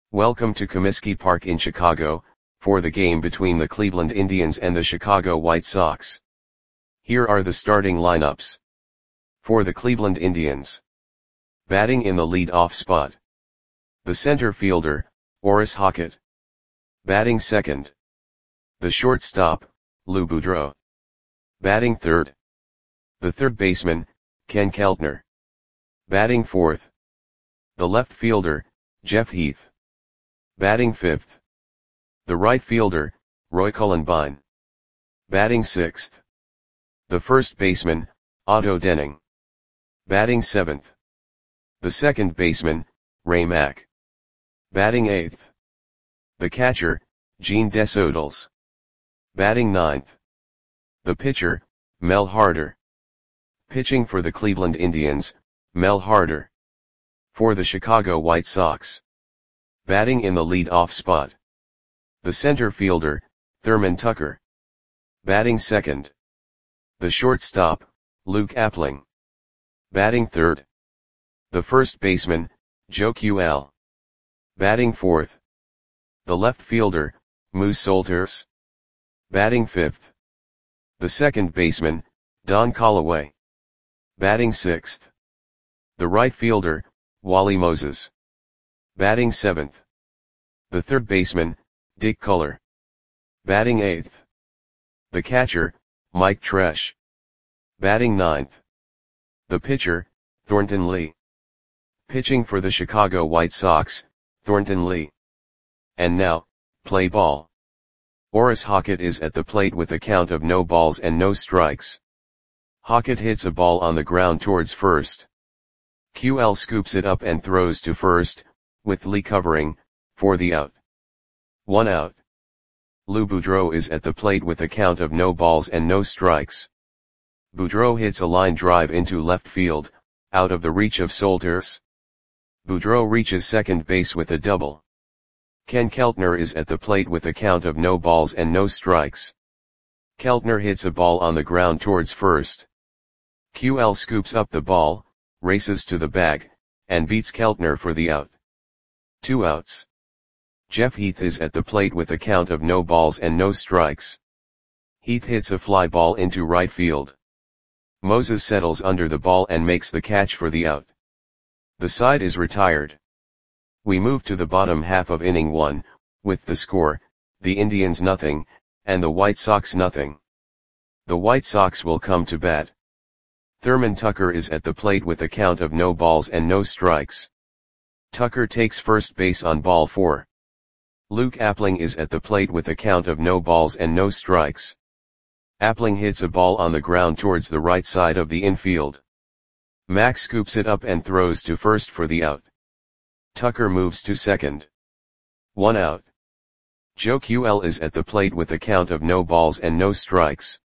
Welcome to Comiskey Park in Chicago, for the game between the Cleveland Indians and the Chicago White Sox. Here are the starting lineups. For the Cleveland Indians. Batting in the lead-off spot. The center fielder, Orris Hockett. Batting second. The shortstop, Lou Boudreau. Batting third. The third baseman, Ken Keltner. Batting fourth. The left fielder, Jeff Heath. Batting fifth. The right fielder, Roy Cullenbine. Batting sixth. The first baseman, Otto Denning. Batting seventh. The second baseman, Ray Mack. Batting eighth. The catcher, Gene Desodals. Batting ninth. The pitcher, Mel Harder. Pitching for the Cleveland Indians, Mel Harder. For the Chicago White Sox. Batting in the lead-off spot. The center fielder, Thurman Tucker. Batting second. The shortstop, Luke Appling. Batting third. The first baseman, Joe Ql. Batting fourth. The left fielder, Moose Solters. Batting fifth. The second baseman, Don Callaway. Batting sixth. The right fielder, Wally Moses. Batting seventh. The third baseman, Dick Culler. Batting eighth. The catcher, Mike Tresh. Batting ninth. The pitcher, Thornton Lee. Pitching for the Chicago White Sox, Thornton Lee. And now, play ball. Orris Hockett is at the plate with a count of no balls and no strikes. Hockett hits a ball on the ground towards first. QL scoops it up and throws to first, with Lee covering, for the out. 1 out. Lou Boudreau is at the plate with a count of no balls and no strikes. Boudreau hits a line drive into left field, out of the reach of Solters. Boudreau reaches second base with a double. Ken Keltner is at the plate with a count of no balls and no strikes. Keltner hits a ball on the ground towards first. QL scoops up the ball, races to the bag, and beats Keltner for the out. 2 outs. Jeff Heath is at the plate with a count of no balls and no strikes. Heath hits a fly ball into right field. Moses settles under the ball and makes the catch for the out. The side is retired. We move to the bottom half of inning 1, with the score, the Indians nothing, and the White Sox nothing. The White Sox will come to bat. Thurman Tucker is at the plate with a count of no balls and no strikes. Tucker takes first base on ball 4. Luke Appling is at the plate with a count of no balls and no strikes. Appling hits a ball on the ground towards the right side of the infield. Mack scoops it up and throws to first for the out. Tucker moves to second. 1 out. Joe QL is at the plate with a count of no balls and no strikes.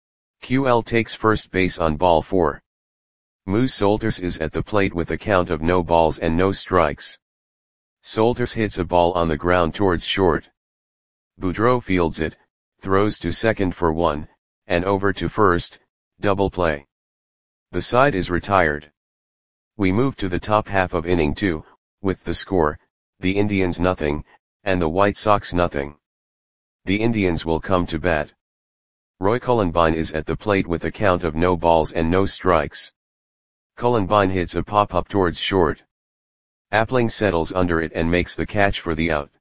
QL takes first base on ball 4. Moose Solters is at the plate with a count of no balls and no strikes. Solters hits a ball on the ground towards short. Boudreau fields it, throws to second for 1, and over to first, double play. The side is retired. We move to the top half of inning 2, with the score, the Indians nothing, and the White Sox nothing. The Indians will come to bat. Roy Cullenbine is at the plate with a count of no balls and no strikes. Cullenbine hits a pop-up towards short. Appling settles under it and makes the catch for the out.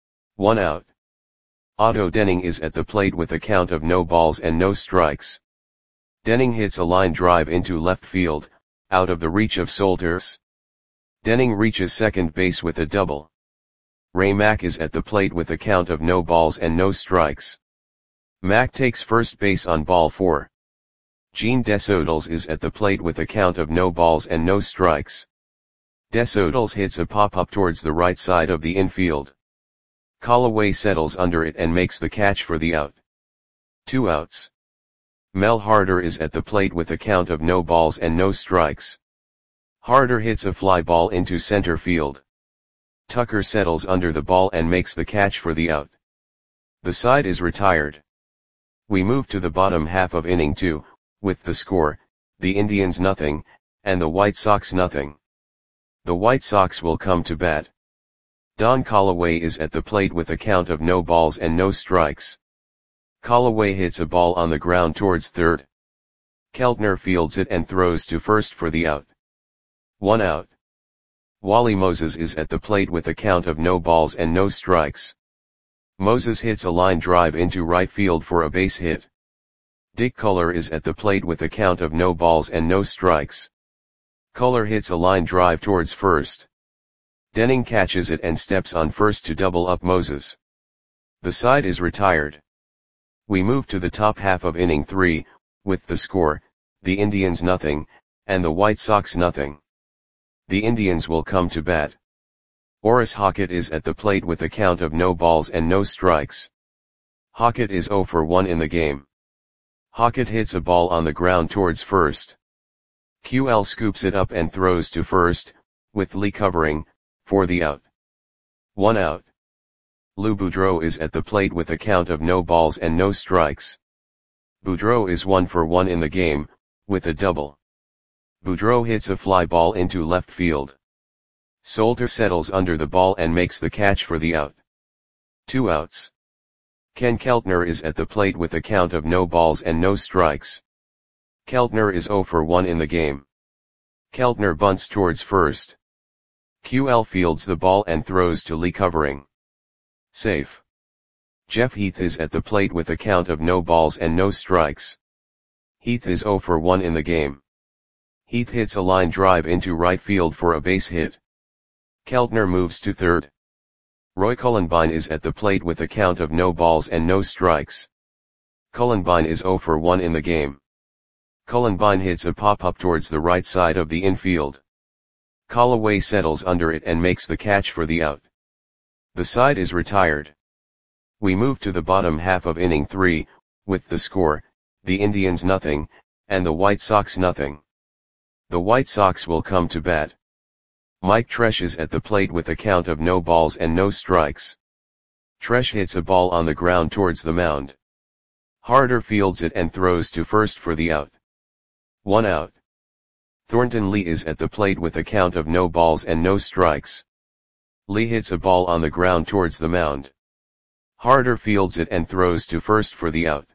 1 out. Otto Denning is at the plate with a count of no balls and no strikes. Denning hits a line drive into left field, out of the reach of Solters. Denning reaches second base with a double. Ray Mack is at the plate with a count of no balls and no strikes. Mack takes first base on ball 4. Gene Desodals is at the plate with a count of no balls and no strikes. Desodals hits a pop-up towards the right side of the infield. Callaway settles under it and makes the catch for the out. 2 outs. Mel Harder is at the plate with a count of no balls and no strikes. Harder hits a fly ball into center field. Tucker settles under the ball and makes the catch for the out. The side is retired. We move to the bottom half of inning 2, with the score, the Indians nothing, and the White Sox nothing. The White Sox will come to bat. Don Callaway is at the plate with a count of no balls and no strikes. Callaway hits a ball on the ground towards third. Keltner fields it and throws to first for the out. 1 out. Wally Moses is at the plate with a count of no balls and no strikes. Moses hits a line drive into right field for a base hit. Dick Culler is at the plate with a count of no balls and no strikes. Culler hits a line drive towards first. Denning catches it and steps on first to double up Moses. The side is retired. We move to the top half of inning 3, with the score, the Indians nothing, and the White Sox nothing. The Indians will come to bat. Orris Hockett is at the plate with a count of no balls and no strikes. Hockett is 0 for 1 in the game. Hockett hits a ball on the ground towards first. QL scoops it up and throws to first, with Lee covering, for the out. 1 out. Lou Boudreau is at the plate with a count of no balls and no strikes. Boudreau is 1 for 1 in the game, with a double. Boudreau hits a fly ball into left field. Solter settles under the ball and makes the catch for the out. 2 outs. Ken Keltner is at the plate with a count of no balls and no strikes. Keltner is 0 for 1 in the game. Keltner bunts towards first. QL fields the ball and throws to Lee covering. Safe. Jeff Heath is at the plate with a count of no balls and no strikes. Heath is 0 for 1 in the game. Heath hits a line drive into right field for a base hit. Keltner moves to third. Roy Cullenbine is at the plate with a count of no balls and no strikes. Cullenbine is 0 for 1 in the game. Cullenbine hits a pop-up towards the right side of the infield. Callaway settles under it and makes the catch for the out. The side is retired. We move to the bottom half of inning 3, with the score, the Indians nothing, and the White Sox nothing. The White Sox will come to bat. Mike Tresh is at the plate with a count of no balls and no strikes. Tresh hits a ball on the ground towards the mound. Harder fields it and throws to first for the out. 1 out. Thornton Lee is at the plate with a count of no balls and no strikes. Lee hits a ball on the ground towards the mound. Harder fields it and throws to first for the out.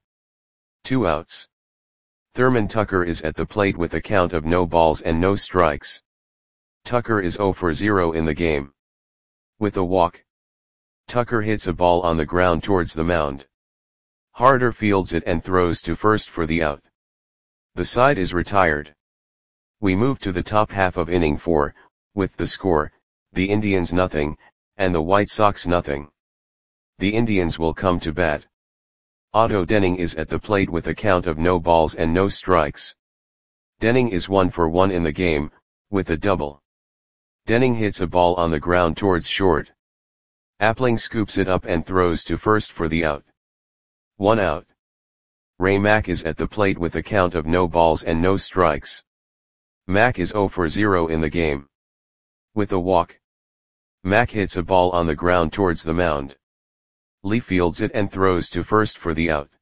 2 outs. Thurman Tucker is at the plate with a count of no balls and no strikes. Tucker is 0 for 0 in the game. With a walk. Tucker hits a ball on the ground towards the mound. Harder fields it and throws to first for the out. The side is retired. We move to the top half of inning 4, with the score, the Indians nothing, and the White Sox nothing. The Indians will come to bat. Otto Denning is at the plate with a count of no balls and no strikes. Denning is 1 for 1 in the game, with a double. Denning hits a ball on the ground towards short. Appling scoops it up and throws to first for the out. 1 out. Ray Mack is at the plate with a count of no balls and no strikes. Mack is 0 for 0 in the game. With a walk. Mack hits a ball on the ground towards the mound. Lee fields it and throws to first for the out.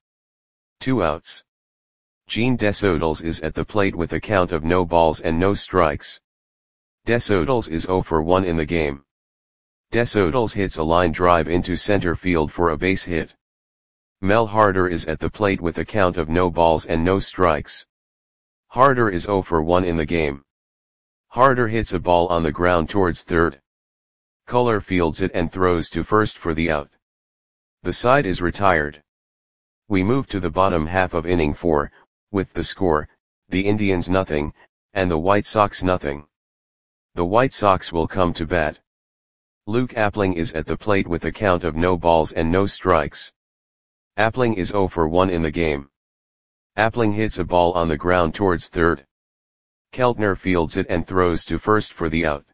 2 outs. Gene Desodals is at the plate with a count of no balls and no strikes. Desodals is 0 for 1 in the game. Desodals hits a line drive into center field for a base hit. Mel Harder is at the plate with a count of no balls and no strikes. Harder is 0 for 1 in the game. Harder hits a ball on the ground towards third. Culler fields it and throws to first for the out. The side is retired. We move to the bottom half of inning 4, with the score, the Indians nothing, and the White Sox nothing. The White Sox will come to bat. Luke Appling is at the plate with a count of no balls and no strikes. Appling is 0 for 1 in the game. Appling hits a ball on the ground towards third. Keltner fields it and throws to first for the out.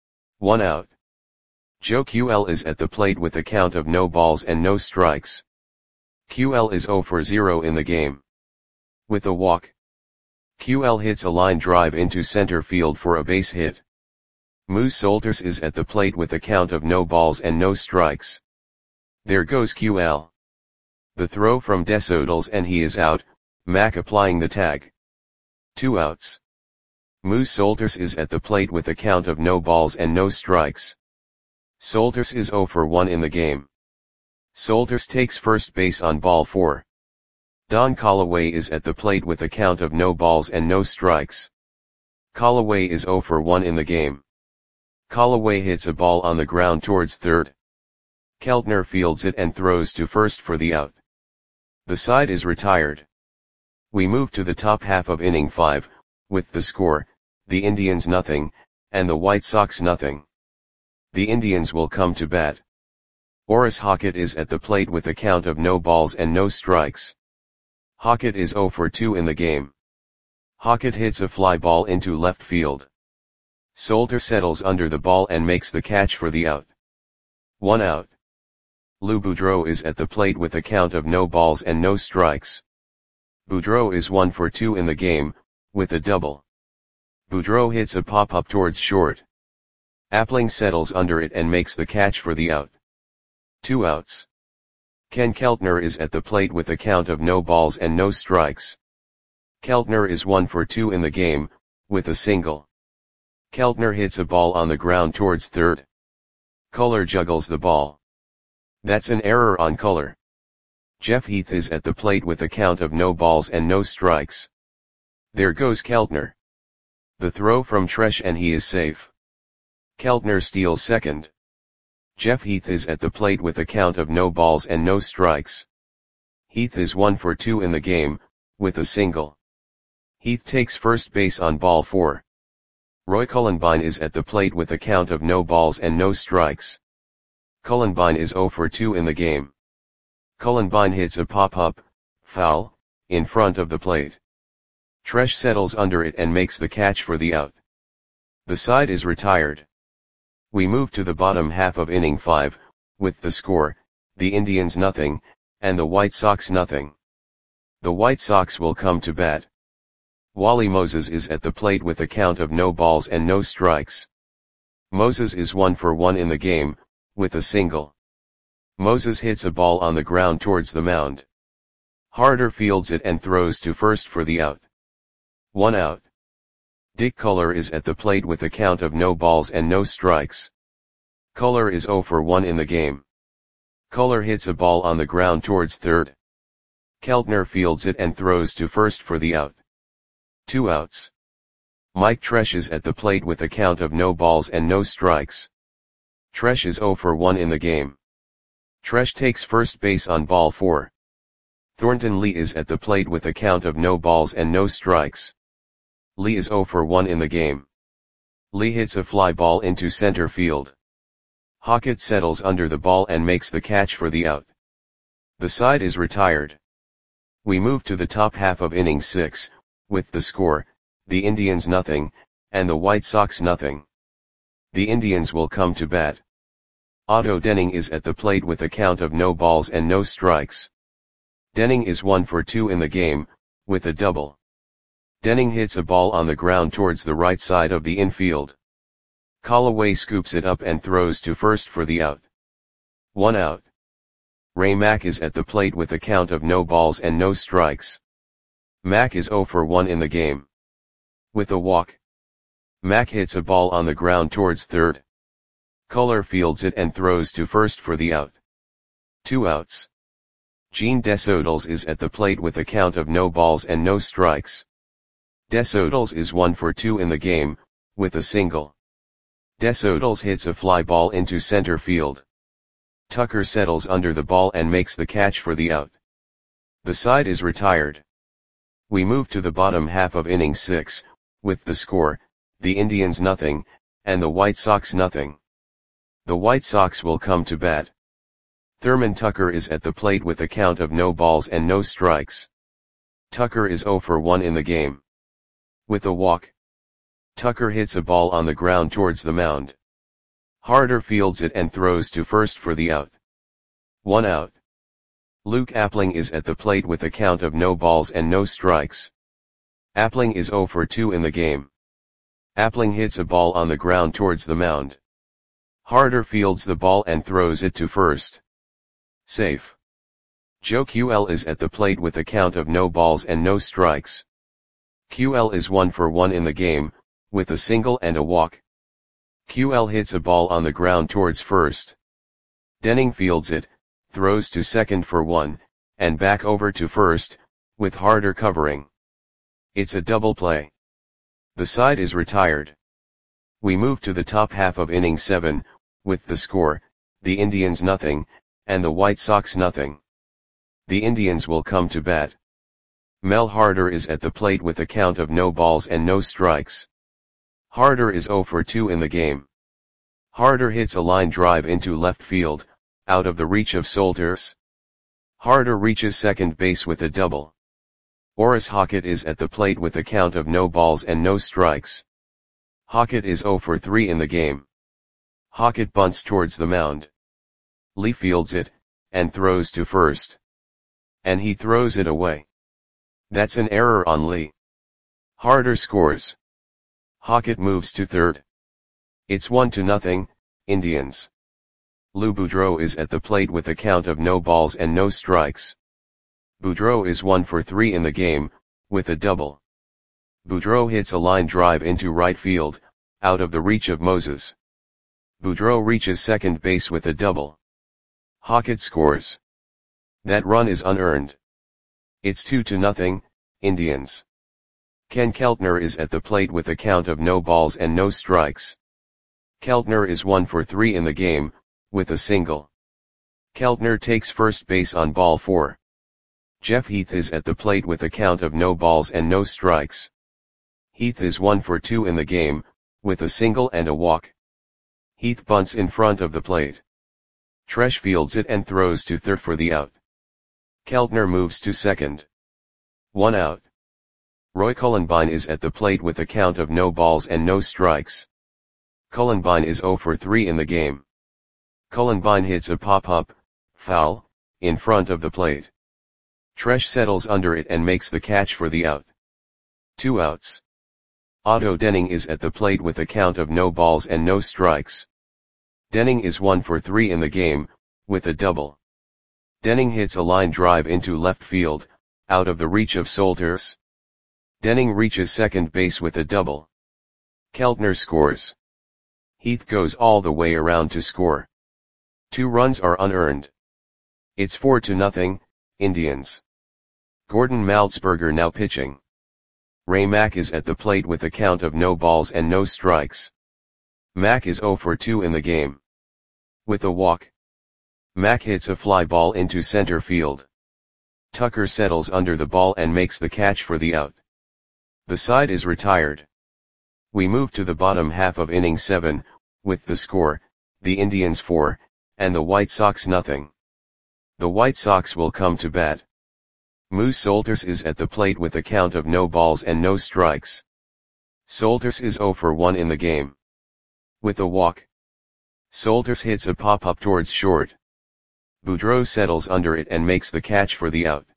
1 out. Joe QL is at the plate with a count of no balls and no strikes. QL is 0 for 0 in the game. With a walk. QL hits a line drive into center field for a base hit. Moose Solters is at the plate with a count of no balls and no strikes. There goes QL. The throw from Desodals and he is out, Mack applying the tag. 2 outs. Moose Solters is at the plate with a count of no balls and no strikes. Soltis is 0 for 1 in the game. Soltis takes first base on ball 4. Don Callaway is at the plate with a count of no balls and no strikes. Callaway is 0 for 1 in the game. Callaway hits a ball on the ground towards third. Keltner fields it and throws to first for the out. The side is retired. We move to the top half of inning 5, with the score, the Indians nothing, and the White Sox nothing. The Indians will come to bat. Orris Hockett is at the plate with a count of no balls and no strikes. Hockett is 0 for 2 in the game. Hockett hits a fly ball into left field. Soltis settles under the ball and makes the catch for the out. 1 out. Lou Boudreau is at the plate with a count of no balls and no strikes. Boudreau is 1 for 2 in the game, with a double. Boudreau hits a pop-up towards short. Appling settles under it and makes the catch for the out. 2 outs. Ken Keltner is at the plate with a count of no balls and no strikes. Keltner is 1 for 2 in the game, with a single. Keltner hits a ball on the ground towards third. Culler juggles the ball. That's an error on Culler. Jeff Heath is at the plate with a count of no balls and no strikes. There goes Keltner. The throw from Tresh and he is safe. Keltner steals second. Jeff Heath is at the plate with a count of no balls and no strikes. Heath is 1 for 2 in the game, with a single. Heath takes first base on ball 4. Roy Cullenbine is at the plate with a count of no balls and no strikes. Cullenbine is 0 for 2 in the game. Cullenbine hits a pop-up, foul, in front of the plate. Tresh settles under it and makes the catch for the out. The side is retired. We move to the bottom half of inning 5, with the score, the Indians nothing, and the White Sox nothing. The White Sox will come to bat. Wally Moses is at the plate with a count of no balls and no strikes. Moses is 1 for 1 in the game, with a single. Moses hits a ball on the ground towards the mound. Harder fields it and throws to first for the out. 1 out. Dick Culler is at the plate with a count of no balls and no strikes. Culler is 0 for 1 in the game. Culler hits a ball on the ground towards third. Keltner fields it and throws to first for the out. 2 outs. Mike Tresh is at the plate with a count of no balls and no strikes. Tresh is 0 for 1 in the game. Tresh takes first base on ball 4. Thornton Lee is at the plate with a count of no balls and no strikes. Lee is 0 for 1 in the game. Lee hits a fly ball into center field. Hockett settles under the ball and makes the catch for the out. The side is retired. We move to the top half of inning 6, with the score, the Indians nothing, and the White Sox nothing. The Indians will come to bat. Otto Denning is at the plate with a count of no balls and no strikes. Denning is 1 for 2 in the game, with a double. Denning hits a ball on the ground towards the right side of the infield. Callaway scoops it up and throws to first for the out. 1 out. Ray Mack is at the plate with a count of no balls and no strikes. Mack is 0 for 1 in the game. With a walk. Mack hits a ball on the ground towards third. Culler fields it and throws to first for the out. 2 outs. Gene Desodals is at the plate with a count of no balls and no strikes. Desodals is 1 for 2 in the game, with a single. Desodals hits a fly ball into center field. Tucker settles under the ball and makes the catch for the out. The side is retired. We move to the bottom half of inning 6, with the score, the Indians nothing, and the White Sox nothing. The White Sox will come to bat. Thurman Tucker is at the plate with a count of no balls and no strikes. Tucker is 0 for 1 in the game. With a walk. Tucker hits a ball on the ground towards the mound. Harder fields it and throws to first for the out. 1 out. Luke Appling is at the plate with a count of no balls and no strikes. Appling is 0 for 2 in the game. Appling hits a ball on the ground towards the mound. Harder fields the ball and throws it to first. Safe. Joe QL is at the plate with a count of no balls and no strikes. QL is 1 for 1 in the game, with a single and a walk. QL hits a ball on the ground towards first. Denning fields it, throws to second for 1, and back over to first, with Harder covering. It's a double play. The side is retired. We move to the top half of inning 7, with the score, the Indians nothing, and the White Sox nothing. The Indians will come to bat. Mel Harder is at the plate with a count of no balls and no strikes. Harder is 0 for 2 in the game. Harder hits a line drive into left field, out of the reach of Solters. Harder reaches second base with a double. Orris Hockett is at the plate with a count of no balls and no strikes. Hockett is 0 for 3 in the game. Hockett bunts towards the mound. Lee fields it, and throws to first. And he throws it away. That's an error on Lee. Harder scores. Hockett moves to third. It's 1-0, Indians. Lou Boudreau is at the plate with a count of no balls and no strikes. Boudreau is 1 for 3 in the game, with a double. Boudreau hits a line drive into right field, out of the reach of Moses. Boudreau reaches second base with a double. Hockett scores. That run is unearned. It's 2-0, Indians. Ken Keltner is at the plate with a count of no balls and no strikes. Keltner is 1 for 3 in the game, with a single. Keltner takes first base on ball 4. Jeff Heath is at the plate with a count of no balls and no strikes. Heath is 1 for 2 in the game, with a single and a walk. Heath bunts in front of the plate. Tresh fields it and throws to third for the out. Keltner moves to second. 1 out. Roy Cullenbine is at the plate with a count of no balls and no strikes. Cullenbine is 0 for 3 in the game. Cullenbine hits a pop-up, foul, in front of the plate. Tresh settles under it and makes the catch for the out. 2 outs. Otto Denning is at the plate with a count of no balls and no strikes. Denning is 1 for 3 in the game, with a double. Denning hits a line drive into left field, out of the reach of Solters. Denning reaches second base with a double. Keltner scores. Heath goes all the way around to score. 2 runs are unearned. It's 4-0, Indians. Gordon Maltzberger now pitching. Ray Mack is at the plate with a count of no balls and no strikes. Mack is 0 for 2 in the game. With a walk. Mack hits a fly ball into center field. Tucker settles under the ball and makes the catch for the out. The side is retired. We move to the bottom half of inning 7, with the score, the Indians 4, and the White Sox nothing. The White Sox will come to bat. Moose Solters is at the plate with a count of no balls and no strikes. Solters is 0 for 1 in the game. With a walk. Solters hits a pop-up towards short. Boudreau settles under it and makes the catch for the out.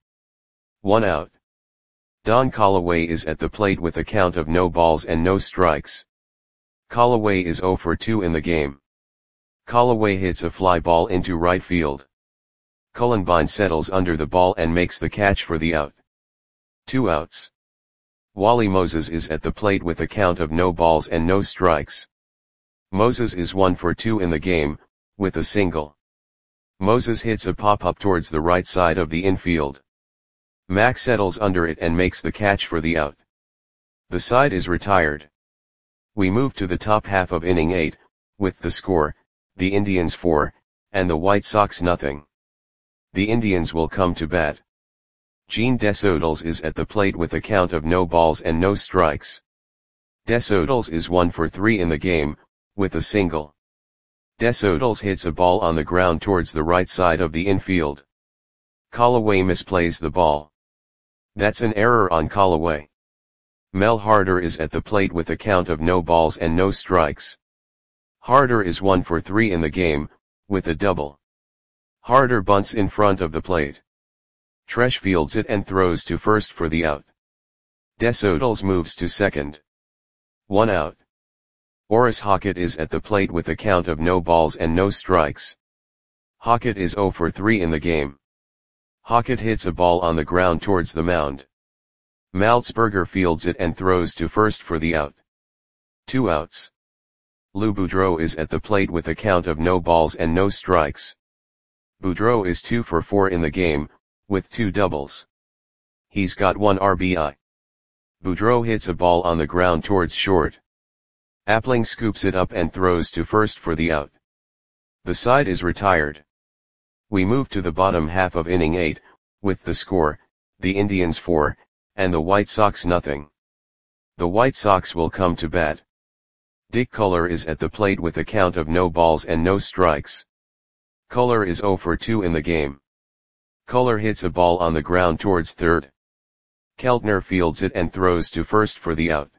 1 out. Don Callaway is at the plate with a count of no balls and no strikes. Callaway is 0 for 2 in the game. Callaway hits a fly ball into right field. Cullenbine settles under the ball and makes the catch for the out. 2 outs. Wally Moses is at the plate with a count of no balls and no strikes. Moses is 1 for 2 in the game, with a single. Moses hits a pop-up towards the right side of the infield. Mack settles under it and makes the catch for the out. The side is retired. We move to the top half of inning 8, with the score, the Indians 4, and the White Sox nothing. The Indians will come to bat. Gene Desodals is at the plate with a count of no balls and no strikes. Desodals is 1 for 3 in the game, with a single. Desodals hits a ball on the ground towards the right side of the infield. Callaway misplays the ball. That's an error on Callaway. Mel Harder is at the plate with a count of no balls and no strikes. Harder is 1 for 3 in the game, with a double. Harder bunts in front of the plate. Tresh fields it and throws to first for the out. Desodals moves to second. 1 out. Orris Hockett is at the plate with a count of no balls and no strikes. Hockett is 0 for 3 in the game. Hockett hits a ball on the ground towards the mound. Maltzberger fields it and throws to first for the out. 2 outs. Lou Boudreau is at the plate with a count of no balls and no strikes. Boudreau is 2 for 4 in the game, with 2 doubles. He's got 1 RBI. Boudreau hits a ball on the ground towards short. Appling scoops it up and throws to first for the out. The side is retired. We move to the bottom half of inning 8, with the score, the Indians 4, and the White Sox nothing. The White Sox will come to bat. Dick Culler is at the plate with a count of no balls and no strikes. Culler is 0 for 2 in the game. Culler hits a ball on the ground towards third. Keltner fields it and throws to first for the out.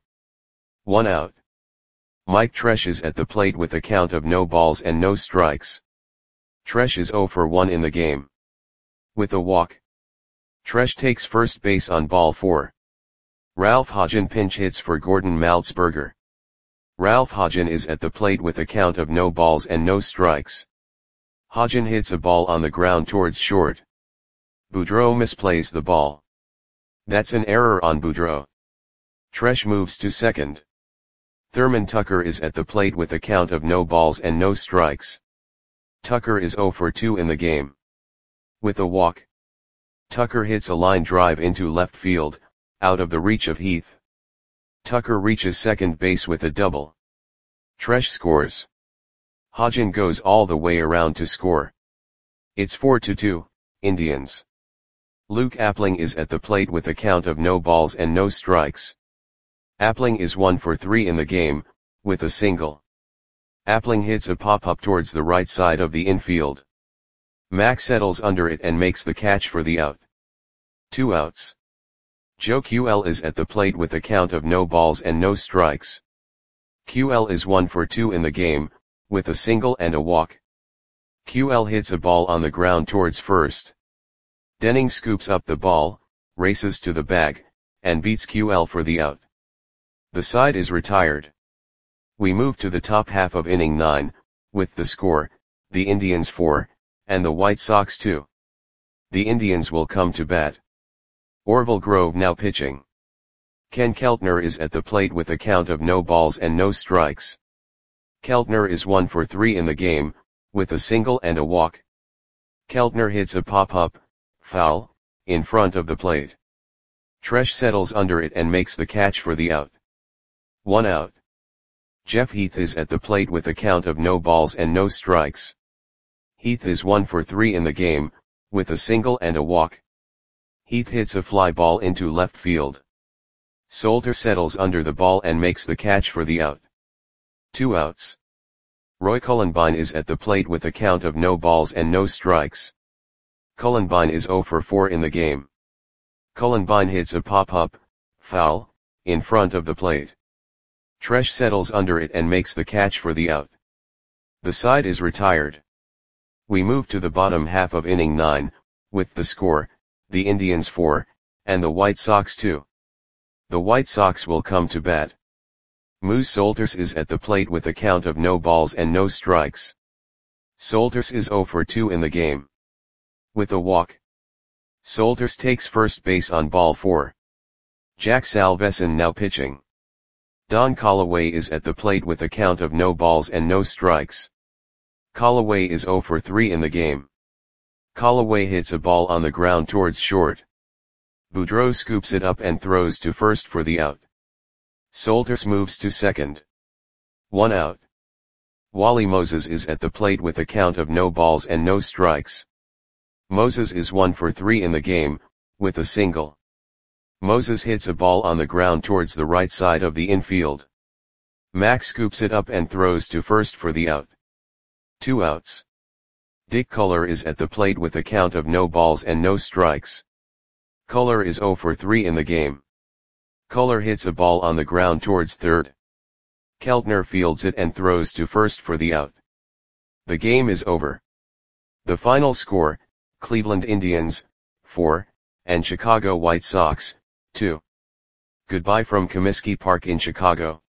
1 out. Mike Tresh is at the plate with a count of no balls and no strikes. Tresh is 0 for 1 in the game. With a walk. Tresh takes first base on ball 4. Ralph Hodgen pinch hits for Gordon Maltzberger. Ralph Hodgen is at the plate with a count of no balls and no strikes. Hodgen hits a ball on the ground towards short. Boudreau misplays the ball. That's an error on Boudreau. Tresh moves to second. Thurman Tucker is at the plate with a count of no balls and no strikes. Tucker is 0 for 2 in the game. With a walk. Tucker hits a line drive into left field, out of the reach of Heath. Tucker reaches second base with a double. Tresh scores. Hodgen goes all the way around to score. It's 4-2, Indians. Luke Appling is at the plate with a count of no balls and no strikes. Appling is 1 for 3 in the game, with a single. Appling hits a pop-up towards the right side of the infield. Mack settles under it and makes the catch for the out. 2 outs. Joe QL is at the plate with a count of no balls and no strikes. QL is 1 for 2 in the game, with a single and a walk. QL hits a ball on the ground towards first. Denning scoops up the ball, races to the bag, and beats QL for the out. The side is retired. We move to the top half of inning 9, with the score, the Indians 4, and the White Sox 2. The Indians will come to bat. Orville Grove now pitching. Ken Keltner is at the plate with a count of no balls and no strikes. Keltner is 1 for 3 in the game, with a single and a walk. Keltner hits a pop-up, foul, in front of the plate. Tresh settles under it and makes the catch for the out. 1 out. Jeff Heath is at the plate with a count of no balls and no strikes. Heath is 1 for 3 in the game, with a single and a walk. Heath hits a fly ball into left field. Solter settles under the ball and makes the catch for the out. 2 outs. Roy Cullenbine is at the plate with a count of no balls and no strikes. Cullenbine is 0 for 4 in the game. Cullenbine hits a pop-up, foul, in front of the plate. Tresh settles under it and makes the catch for the out. The side is retired. We move to the bottom half of inning 9, with the score, the Indians 4, and the White Sox 2. The White Sox will come to bat. Moose Solters is at the plate with a count of no balls and no strikes. Solters is 0 for 2 in the game. With a walk. Solters takes first base on ball 4. Jack Salveson now pitching. Don Callaway is at the plate with a count of no balls and no strikes. Callaway is 0 for 3 in the game. Callaway hits a ball on the ground towards short. Boudreau scoops it up and throws to first for the out. Solters moves to second. 1 out. Wally Moses is at the plate with a count of no balls and no strikes. Moses is 1 for 3 in the game, with a single. Moses hits a ball on the ground towards the right side of the infield. Mack scoops it up and throws to first for the out. 2 outs. Dick Culler is at the plate with a count of no balls and no strikes. Culler is 0 for 3 in the game. Culler hits a ball on the ground towards third. Keltner fields it and throws to first for the out. The game is over. The final score, Cleveland Indians, 4, and Chicago White Sox, 2. Goodbye from Comiskey Park in Chicago.